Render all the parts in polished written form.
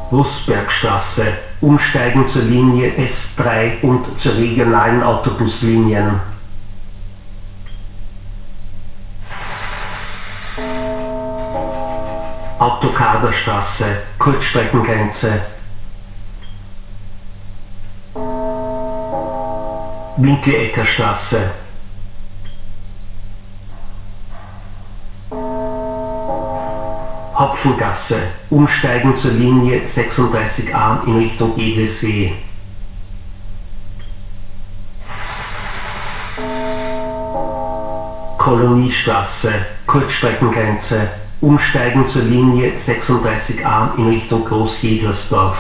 Rußbergstraße, umsteigen zur Linie S3 und zur regionalen Autobuslinien. Autokaderstraße, Kurzstreckengrenze. Winkeleckerstraße. Hopfengasse, umsteigen zur Linie 36a in Richtung Edelsee. Koloniestraße, Kurzstreckengrenze, umsteigen zur Linie 36a in Richtung Großjägersdorf.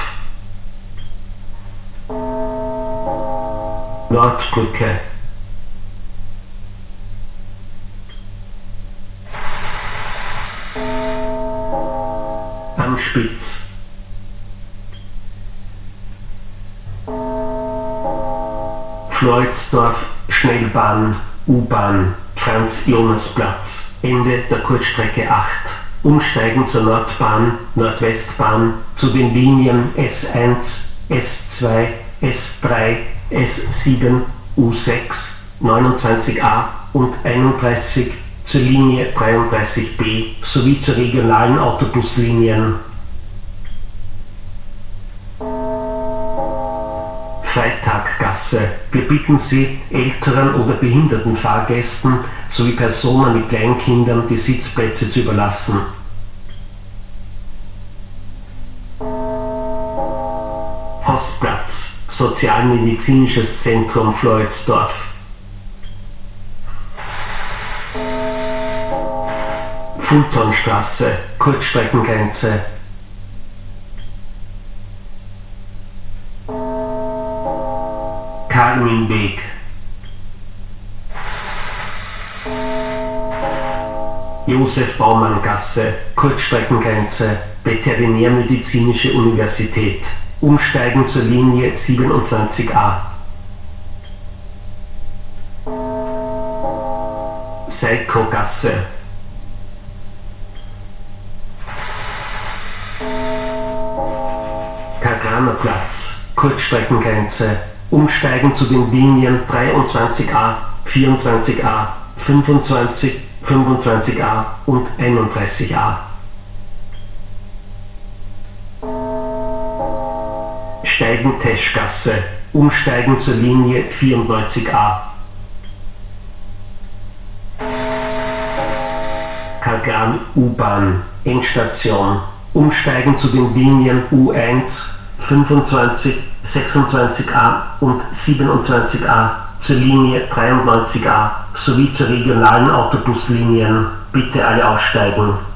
Nordbrücke. Amspitz. Floridsdorf, Schnellbahn, U-Bahn, Franz-Jonas-Platz, Ende der Kurzstrecke 8. Umsteigen zur Nordbahn, Nordwestbahn, zu den Linien S1, S2, S3, S7, U6, 29a und 31 zur Linie 33b sowie zu regionalen Autobuslinien. Freitaggasse. Wir bitten Sie, älteren oder behinderten Fahrgästen sowie Personen mit Kleinkindern die Sitzplätze zu überlassen. Postplatz, Sozialmedizinisches Zentrum Floridsdorf. Fultonstraße, Kurzstreckengrenze. Karminweg. Josef-Baumann-Gasse, Kurzstreckengrenze, Veterinärmedizinische Universität. Umsteigen zur Linie 27a. Seikogasse. Kagranerplatz, Kurzstreckengrenze. Umsteigen zu den Linien 23a, 24a, 25, 25a und 31a. Steigen-Teschgasse, umsteigen zur Linie 94a. Karlsruhe U-Bahn, Endstation, umsteigen zu den Linien U1, 25, 26a und 27a zur Linie 93a sowie zu regionalen Autobuslinien. Bitte alle aussteigen.